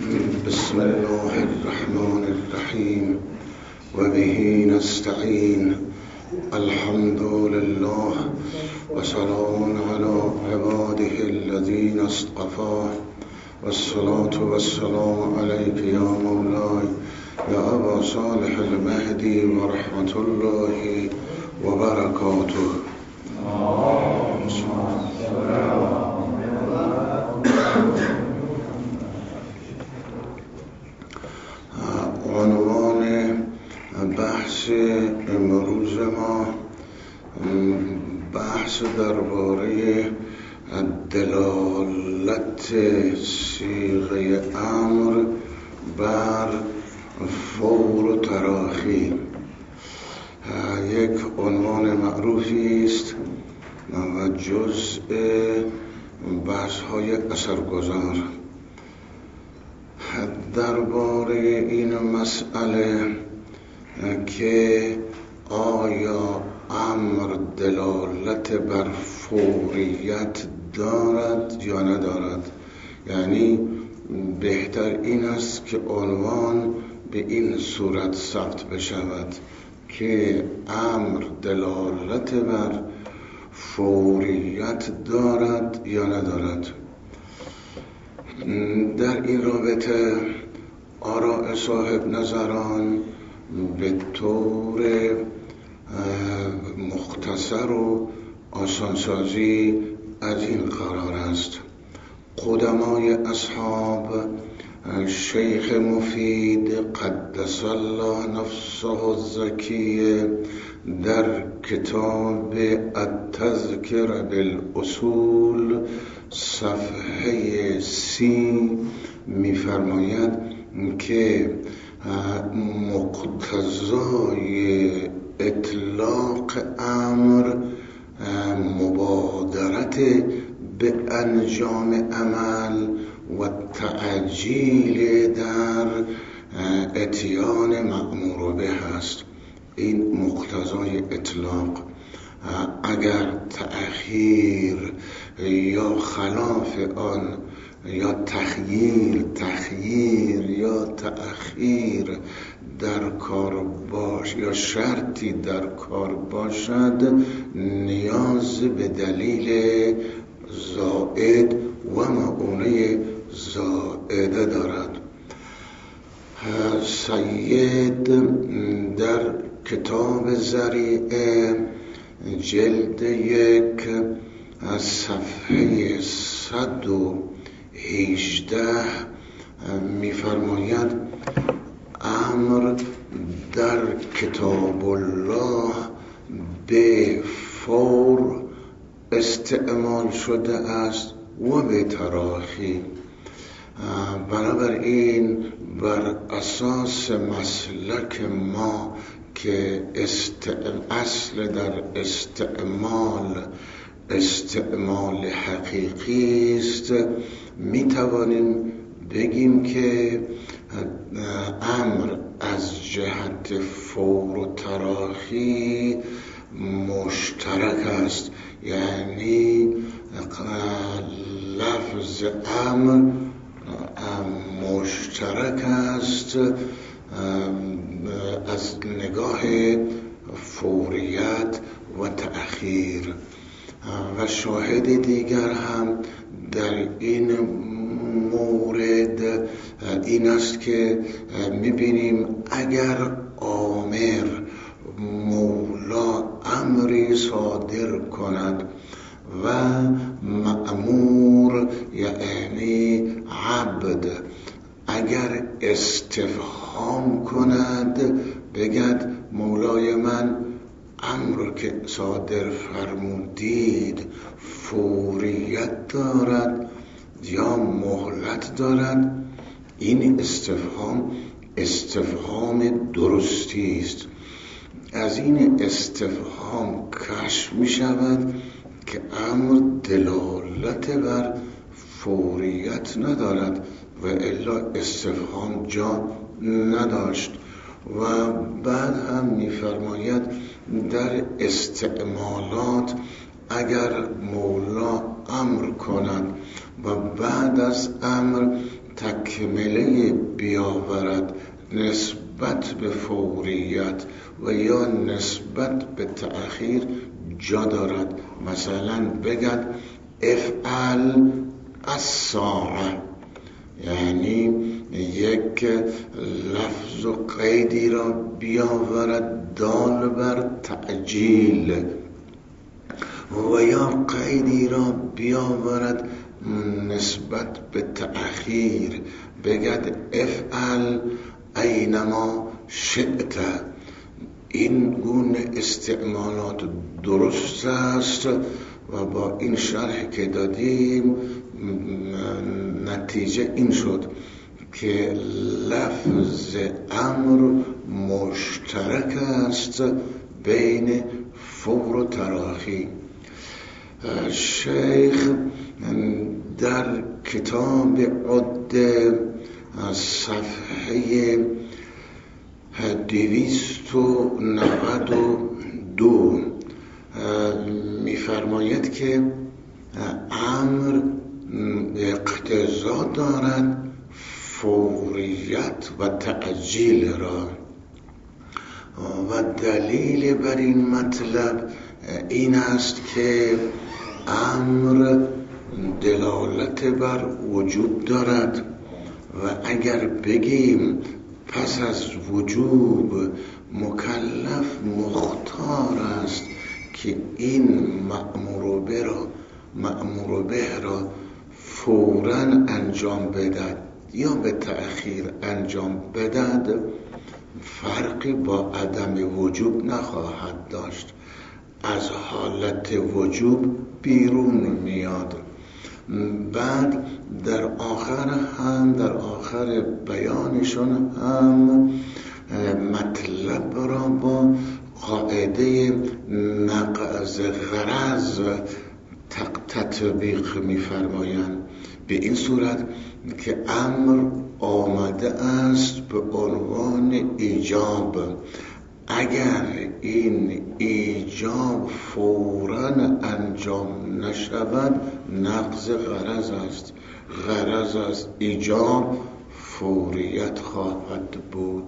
بسم الله الرحمن الرحیم و به نستعین. الحمد لله و سلام علی عباده الذین اصطفى و الصلاة و السلام علیک یا مولای یا ابا صالح المهدی و رحمت الله و برکاته. عنوان بحث امروز ما بحث درباره دلالت صیغه امر بر فور و تراخی. یک عنوان معروفی است و جزء بحث‌های اثرگذار. درباره این مسئله که آیا امر دلالت بر فوریت دارد یا ندارد، یعنی بهتر این است که عنوان به این صورت ثبت بشود که امر دلالت بر فوریت دارد یا ندارد. در این رابطه آراء صاحب نظران به طور مختصر و آسانسازی از این قرار است: قدمای اصحاب، شیخ مفید قدس الله نفسه الزکیه در کتاب التذکر بالاصول صفحه 30 می‌فرماید که مقتضای اطلاق امر مبادرت به انجام عمل و تعجیل در اتیان مأمور به است. این مقتضای اطلاق. اگر تأخیر یا خلاف آن یا تخییر یا تأخیر در کار باش یا شرطی در کار باشد، نیاز به دلیل زائد و مؤونه زائده دارد. سید در کتاب ذریعه جلد 1 از صفحه 118 می‌فرماید امر در کتاب الله به فور استعمال شده است و به تراخی. بنابراین بر اساس مسلک ما که اصل در استعمال حقیقی است، می توانیم بگیم که امر از جهت فور و تراخی مشترک است، یعنی لفظ امر مشترک است از نگاه فوریت و تأخیر. و شاهد دیگر هم در این مورد این است که می‌بینیم اگر آمر مولا امری صادر کند و مأمور یعنی عبد اگر استفهام کند، بگد مولای من امر که صادر فرمودید فوریت دارد یا مهلت دارد، این استفهام درستی است. از این استفهام کشف می شود که امر دلالت بر فوریت ندارد و الا استفهام جا نداشت. و بعد هم می‌فرماید در استعمالات اگر مولا امر کند و بعد از امر تکمله بیاورد نسبت به فوریت و یا نسبت به تأخیر جا دارد. مثلا بگد افعل الساعه، یعنی یک لفظ و قیدی را بیاورد دال بر تعجیل و یا قیدی را بیاورد نسبت به تأخیر. بگد افعل اینما شئت. این گونه استعمالات درست است و با این شرح که دادیم نتیجه این شد که لفظ امر مشترک است بین فور و تراخی. شیخ در کتاب عده صفحه 292 می‌فرماید که امر اقتضا دارد فوریت و تعجیل را و دلیل بر این مطلب این است که امر دلالت بر وجوب دارد و اگر بگیم پس از وجوب مکلف مختار است که این مأمور به را فوراً انجام بدهد یا به تأخیر انجام بدهد، فرقی با عدم وجوب نخواهد داشت، از حالت وجوب بیرون میاد. بعد در آخر بیانشون هم مطلب را با قاعده نقض غرض تطبیق می‌فرمایند، به این صورت که امر آمده است به عنوان ایجاب. اگر این ایجاب فوراً انجام نشود نقض غرض است. غرض از ایجاب فوریت خواهد بود.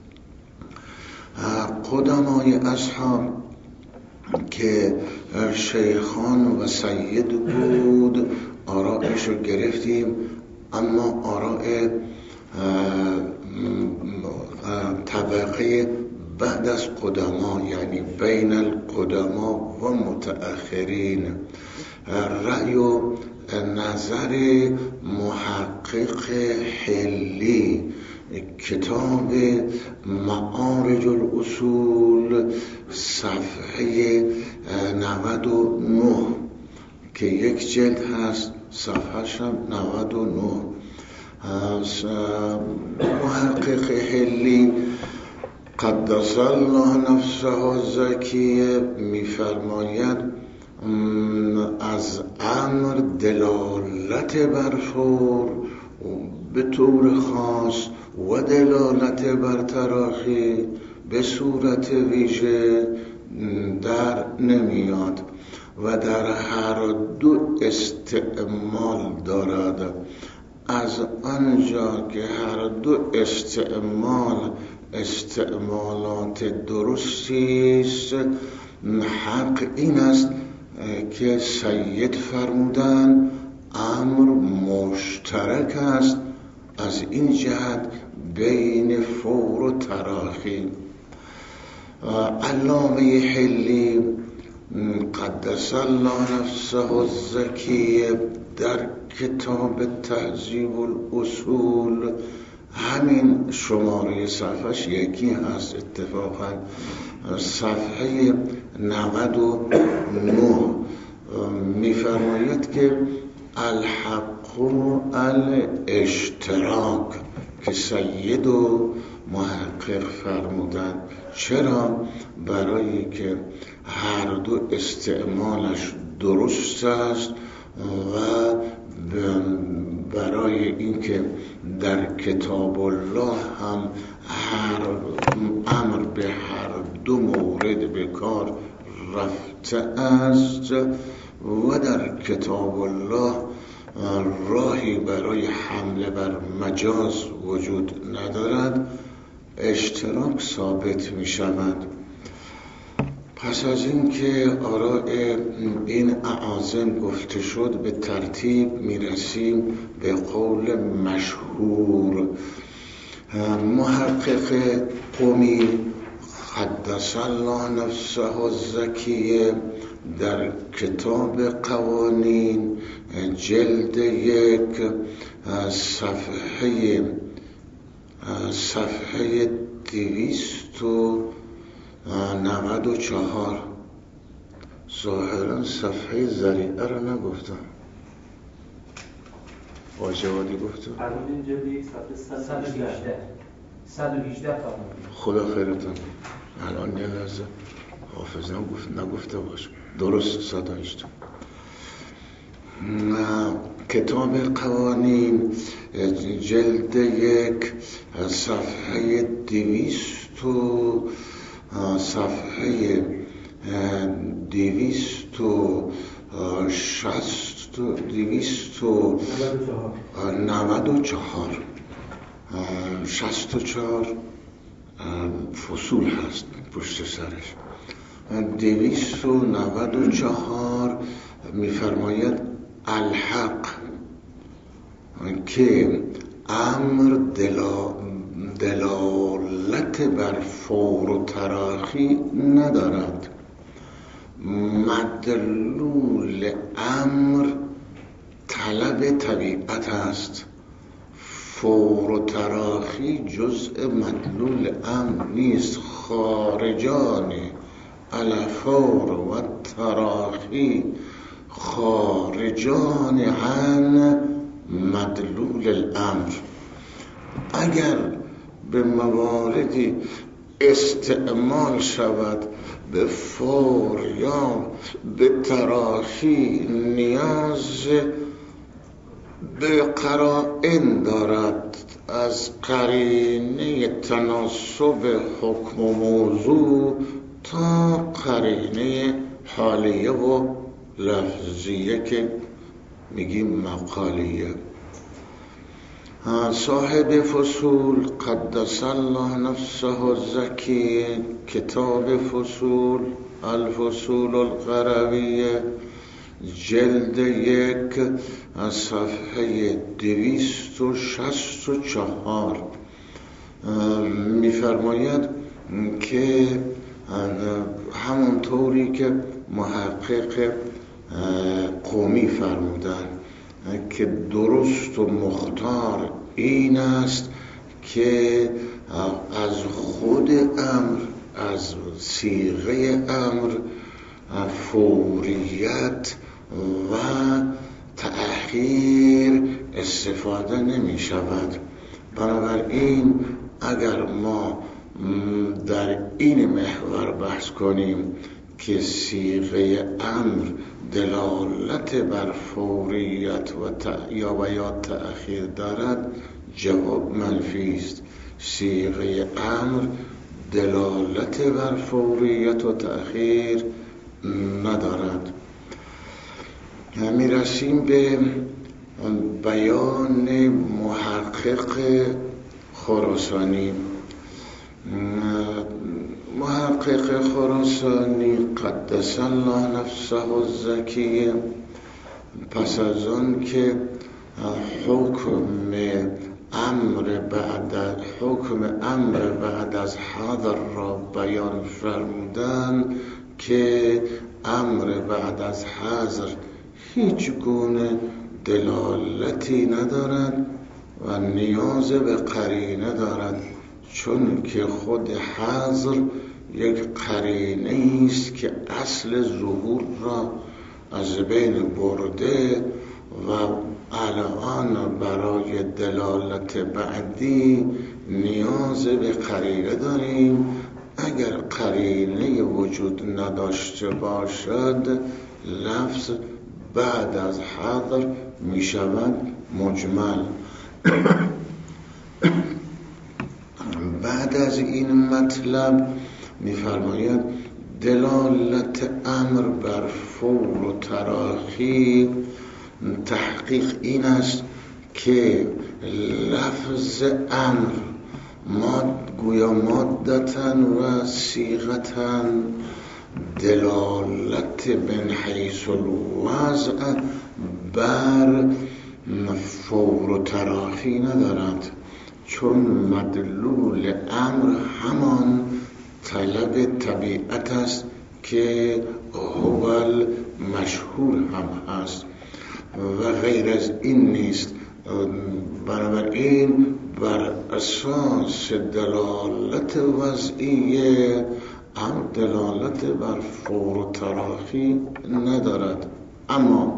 قدمای اصحاب که شیخان و سید بود آرائش رو گرفتیم، اما آراء طبقه بعد از قدما، یعنی بین القدما و متأخرین، رأی و نظر محقق حلی کتاب معارج الاصول صفحه 99 که یک جلد هست، صفحه هم 99. محقق حلی قدس الله نفسه الزکیه می‌فرماید از امر دلالت بر فور به طور خاص و دلالت بر تراخی به صورت ویژه در نمیاد و در هر دو استعمال دارد. از آنجا که هر دو استعمالات درستی است، حق این است که سید فرمودن امر مشترک است از این جهت بین فور و تراخی. علامه حلی قدس الله نفسه الزکیه در کتاب تهذیب الاصول همین شماره صفحش یکی هست اتفاقا، صفحه 99 می‌فرماید که الحق الاشتراک که سید و محقق فرمودن. چرا؟ برای که هر دو استعمالش درست است و برای اینکه در کتاب الله هم هر امر به هر دو مورد به کار رفته است و در کتاب الله راهی برای حمله بر مجاز وجود ندارد، اشتراک ثابت می شود. پس از این که آراء این اعاظم گفته شد، به ترتیب می رسیم به قول مشهور محقق قمی قدس الله نفسه الزکیه در کتاب قوانین جلد 1 صفحه 294. ظاهرا صفحه ذریعه رو نگفتم، واجباتی گفتم. قانون جلد صفحه 118 خدا خیرتون. الان یه لحظه حافظم نگفته باش، درست 118. کتاب قوانین جلد 1 صفحه 294 فصول هست پشت سرش. 294 میفرماید الحق که امر دلالت بر فور و تراخی ندارد. مدلول امر طلب طبیعت است. فور و تراخی جزء مدلول امر نیست. خارجان الفور و تراخی خارجان عن مدلول الامر. اگر به مواردی استعمال شود به فور یا به تراخی، نیاز به قرائن دارد، از قرینه تناسب حکم و موضوع تا قرینه حالیه و لفظیه که میگیم مقالیه. صاحب فصول قدس الله نفسه الزکی، کتاب فصول الفصول القرویه جلد 1 صفحه 264 میفرماید که همونطوری که محقق قمی فرمودن که درست و مختار این است که از خود امر، از صیغه امر فوریت و تأخیر استفاده نمی شود. بنابراین اگر ما در این محور بحث کنیم که صیغه امر دلالت بر فوریت و یا تأخیر دارد، جواب منفی است. صیغه امر دلالت بر فوریت و تأخیر ندارد. می رسیم به بیان محقق خراسانی. محقق خراسانی قدس الله نفسه الزکیه پس از آن که حکم امر بعد از حاضر را بیان فرمودن که امر بعد از حاضر هیچ گونه دلالتی ندارد و نیاز به قرینه دارد، چون که خود حاضر یک قرینه است که اصل ظهور را از بین برده و الان برای دلالت بعدی نیاز به قرینه داریم. اگر قرینه وجود نداشته باشد، لفظ بعد از حاضر می شود مجمل. بعد از این مطلب می‌فرماید دلالت امر بر فور و تراخی تحقیق این است که لفظ امر گویا مادتن و صیغتن دلالت من حیث الوضع بر فور و تراخی ندارد، چون مدلول امر همان طلب طبیعت است که هو المشهور هم هست و غیر از این نیست. بنابراین بر اساس دلالت وضعیه امر دلالت بر فور و تراخی ندارد. اما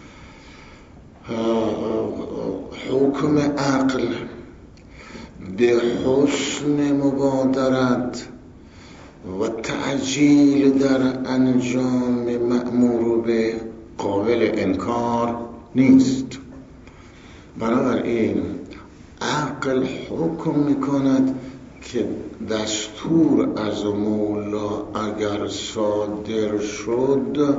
حکم عقل به حسن مبادرت و تعجیل در انجام مأمور به قابل انکار نیست. بنابراین عقل حکم میکند که دستور از مولا اگر صادر شد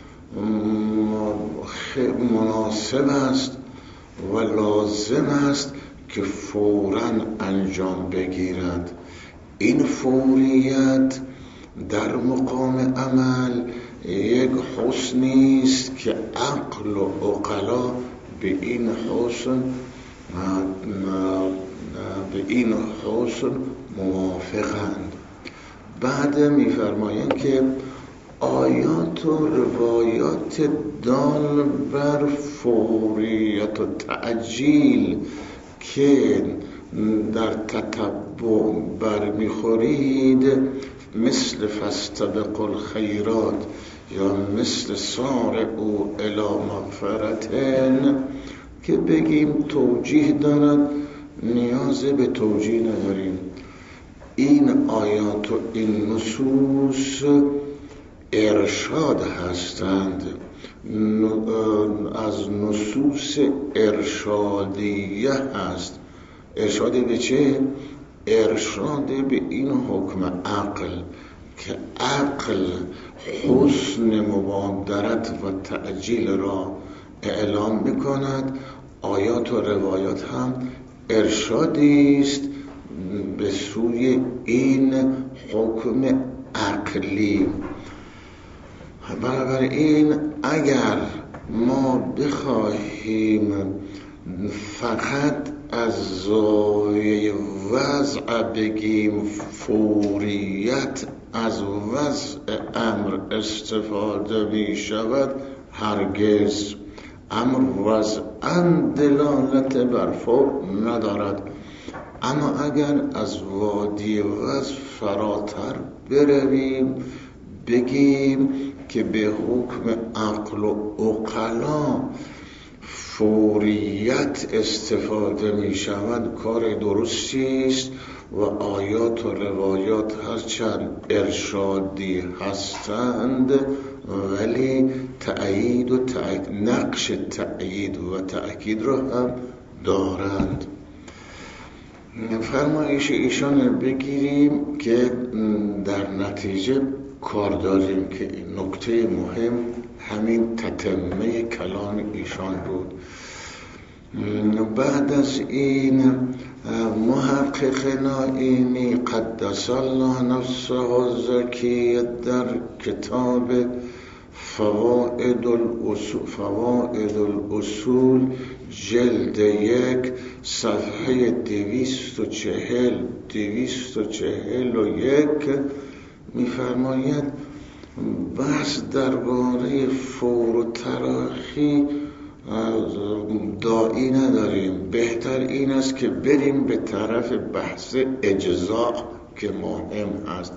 مناسب است و لازم است که فوراً انجام بگیرد. این فوریت در مقام عمل یک حسنی است که عقل و عقلا به این حسن موافقند. بعد می‌فرمایند که آیات و روایات دال بر فوریت و تعجیل که در تتبع برمیخورید، مثل فاستبقوا الخیرات یا مثل سارعوا الی مغفرتن که بگیم توجیه دارد، نیاز به توجیه نداریم. این آیات و این نصوص ارشاد هستند، از نصوص ارشادیه هست. ارشاد به چه؟ ارشاد به این حکم عقل که عقل حسن مبادرت و تعجیل را اعلام میکند. آیات و روایات هم ارشادی است به سوی این حکم عقلی. بنابراین اگر ما بخواهیم فقط از زاویه وضع بگیم فوریت از وضع امر استفاده می شود، هرگز امر وضعاً دلالت بر فور ندارد. اما اگر از وادی وضع فراتر برویم بگیم که به حکم عقل و عقلا فوریت استفاده می شود، کار درستی است و آیات و روایات هرچند ارشادی هستند ولی تأیید و نقش تأیید و تأکید را هم دارند. فرمایش ایشان بگیریم که در نتیجه کار داریم که نکته مهم همین تتمه کلام ایشان بود. بعد از این محقق نائینی قدس الله نفسه زکی در کتاب فوائد الاصول جلد 1 صفحه 241 می‌فرماید بحث درباره فور و تراخی داعی نداریم. بهتر این است که بریم به طرف بحث اجزاء که مهم است.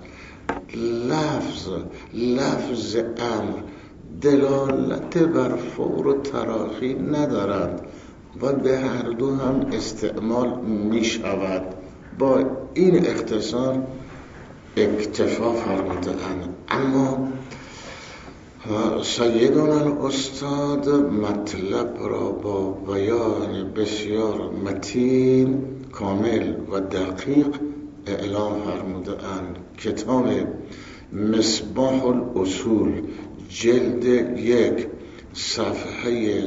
لفظ امر دلالت بر فور و تراخی ندارد و به هر دو هم استعمال می شود. با این اختصار اکتفا فرمودند. اما سیدنا الاستاد مطلب را با بیان بسیار متین، کامل و دقیق اعلام فرمودند. کتاب مصباح الاصول جلد 1 صفحه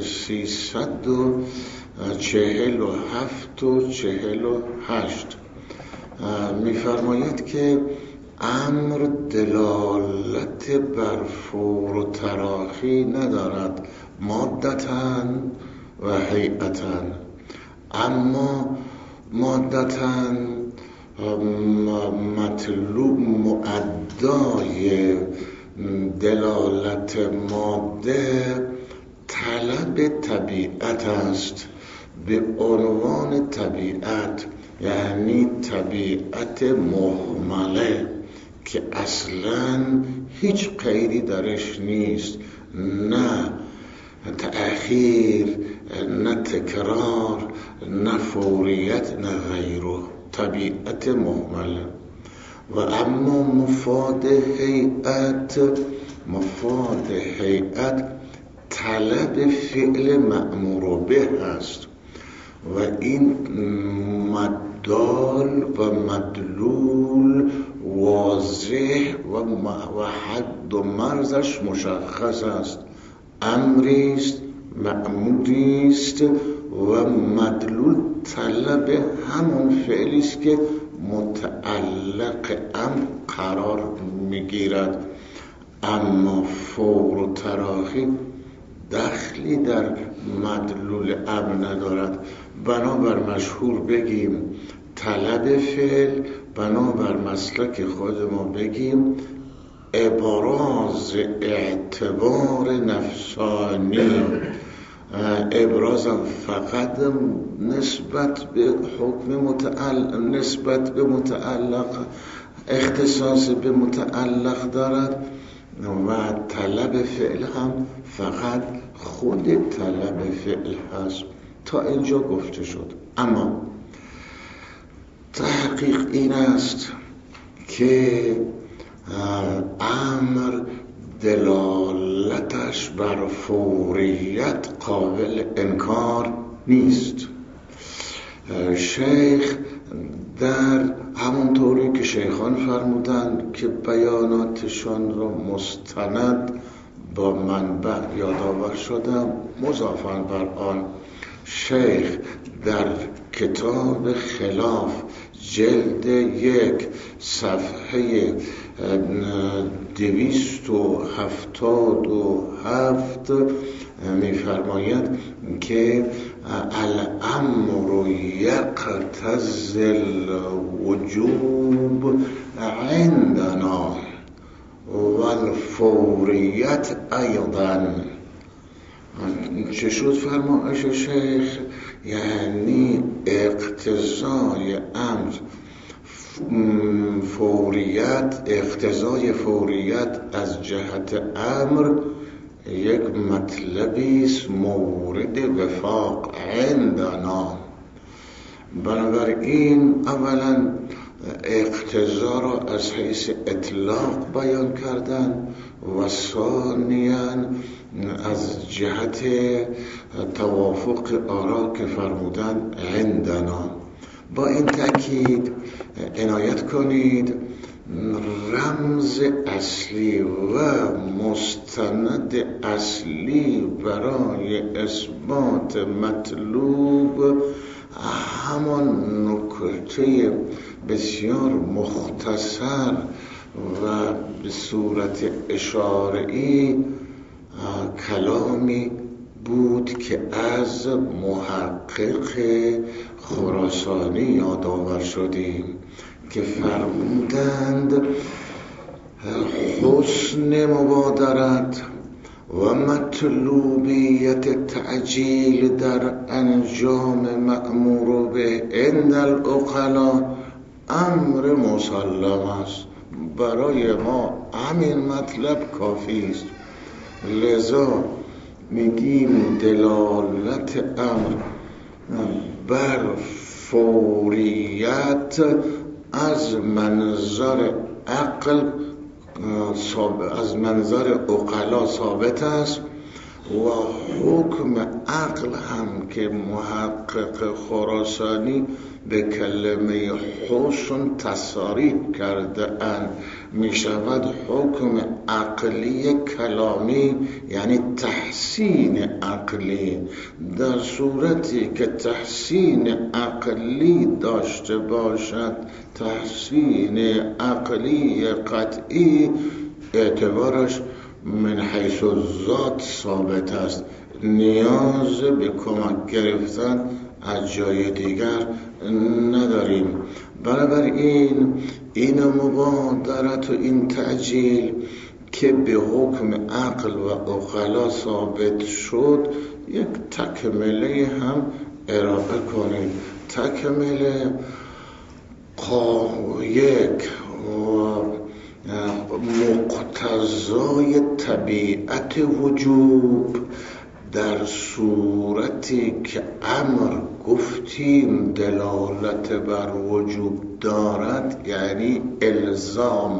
347 و 48 می‌فرماید که امر دلالت بر فور و تراخی ندارد مادتاً و هیئتاً، اما مادتاً مطلوب مؤدای دلالت ماده طلب طبیعت است به عنوان طبیعت، یعنی طبیعت مهمله که اصلاً هیچ قیدی درش نیست، نه تأخیر، نه تکرار، نه فوریت، نه غیره، طبیعت مهمله. و اما مفاد هیئت طلب فعل مأمور به هست و این مدال و مدلول واضح و حد و مرزش مشخص است. امریست، مأموریست و مدلول طلب همون فعلیست که متعلق امر قرار میگیرد. اما فور و تراخی دخلی در مدلول امر ندارد. بنابر مشهور بگیم طلب فعل، بنابر مسلک خود ما بگیم ابراز اعتبار نفسانی، ابرازم فقط نسبت به حکم نسبت به متعلق، اختصاص به متعلق دارد و طلب فعل هم فقط خود طلب فعل هست. تا اینجا گفته شد. اما تحقیق این است که امر دلالتش بر فوریت قابل انکار نیست. شیخ در همونطوری که شیخان فرمودند که بیاناتشان را مستند با منبع یادآور شدم، مضافاً بر آن شیخ در کتاب خلاف جلد 1 صفحه 277 می‌فرماید که الامر یقتضی الوجوب عندنا والفوریت ایضا. چه شد فرمایش شیخ؟ یعنی اقتضای امر اقتضای فوریت از جهت امر یک مطلبی است مورد وفاق عندنا. بنابراین اولا اقتضا را از حیث اطلاق بیان کردن و ثانیاً از جهت توافق آرا که فرمودن عندنا. با این تأکید عنایت کنید رمز اصلی و مستند اصلی برای اثبات مطلوب همان نکته بسیار مختصر و به صورت اشاره‌ای کلامی بود که از محقق خراسانی یادآور شدیم که فرمودند حسن مبادرت و مطلوبیت تعجیل در انجام مأمور به عند العقلا امر مسلم است. برای ما همین مطلب کافی است. لذا میگیم دلالت امر بر فوریت از منظر عقل از منظر عقلا ثابت است و حکم عقل هم که محقق خراسانی به کلمه حسن تصریح کرده اند می شود حکم عقلی کلامی، یعنی تحسین عقلی. در صورتی که تحسین عقلی داشته باشد، تحسین عقلی قطعی، اعتبارش من حیث ذات ثابت است، نیاز به کمک گرفتن از جای دیگر نداریم. بنابراین این مبادرت و این تعجیل که به حکم عقل و عقلا ثابت شد، یک تکمله هم ارائه کنید. تکمله یک مقتضای طبیعت وجوب در صورتی که امر گفتیم دلالت بر وجوب دارد، یعنی الزام.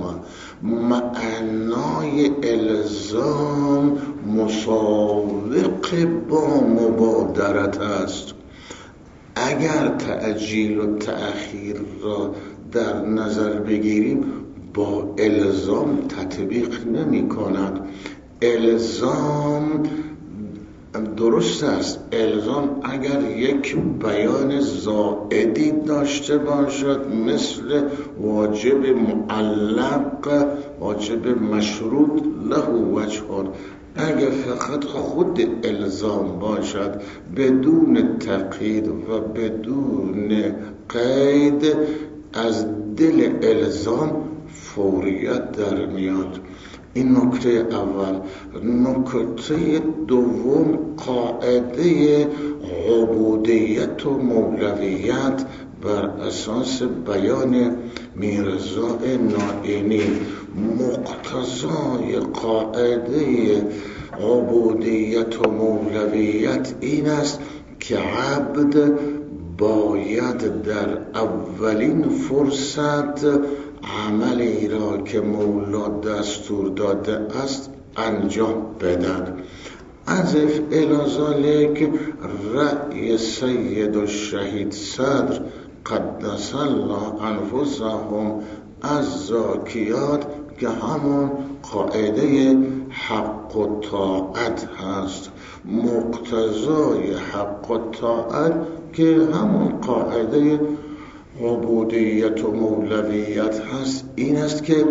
معنای الزام مسابق با مبادرت است. اگر تعجیل و تأخیر را در نظر بگیریم، با الزام تطبیق نمی کند. الزام درست است، الزام اگر یک بیان زائدی داشته باشد، مثل واجب معلق، واجب مشروط له وجه، اگر فقط خود الزام باشد بدون تقیید و بدون قید، از دل الزام فوریت در میاد. این نکته اول. نکته دوم، قاعده عبودیت و مولویت بر اساس بیان میرزا نائینی. مقتضای قاعده عبودیت و مولویت این است که عبد باید در اولین فرصت عملی را که مولا دستور داده است انجام بدهد. عزف الازالک رأی سید الشهید صدر قدس الله انفسهم از زاکیات که همون قاعده حق و طاعت هست. مقتضای حق و طاعت که همون قاعده عبودیت و مولویت هست این است که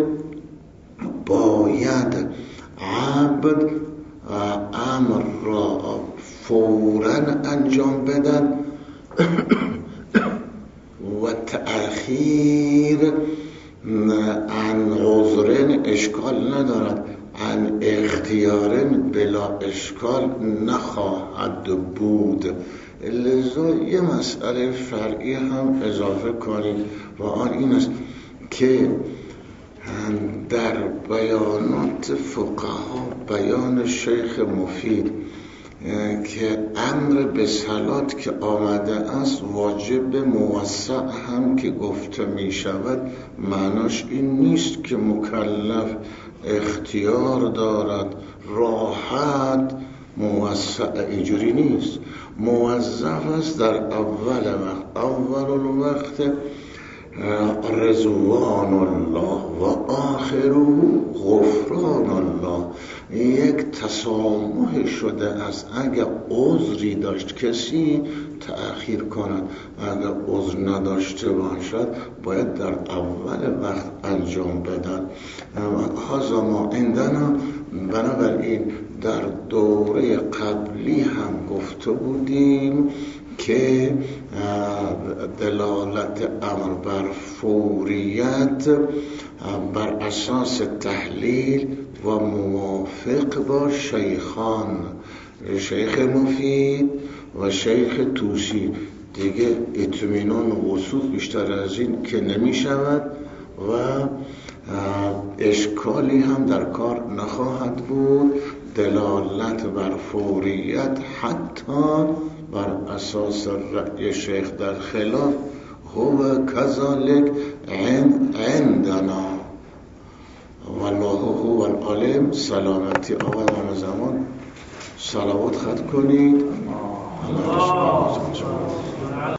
باید عبد امر را فوراً انجام بدن و تأخیر عن عذرن اشکال ندارد، عن اختیارن بلا اشکال نخواهد بود. لذا یه مسئله فرعی هم اضافه کنید و آن این است که در بیانات فقها بیان شیخ مفید که امر به صلات که آمده است واجب موسع هم که گفته می شود، معناش این نیست که مکلف اختیار دارد راحت موسع، اینجوری نیست. موظف است در اول الوقت رضوان الله و آخره غفران الله. یک تسامح شده است. اگر عذری داشت کسی تأخیر کند، اگر عذر نداشته باشد باید در اول وقت انجام بدن. هذا ما عندنا. بنابراین در دوره قبلی هم گفته بودیم که دلالت امر بر فوریت بر اساس تحلیل و موافق با شیخان، شیخ مفید و شیخ توسی، دیگه اطمینان و وثوق بیشتر از این که نمی شود و اشکالی هم در کار نخواهد بود. دلالت بر فوریت حتی بر اساس رأی شیخ در خلاف هو کذالک عندنا والله هو العالم. سلامتی آقای زمان. صلوات خط کنید.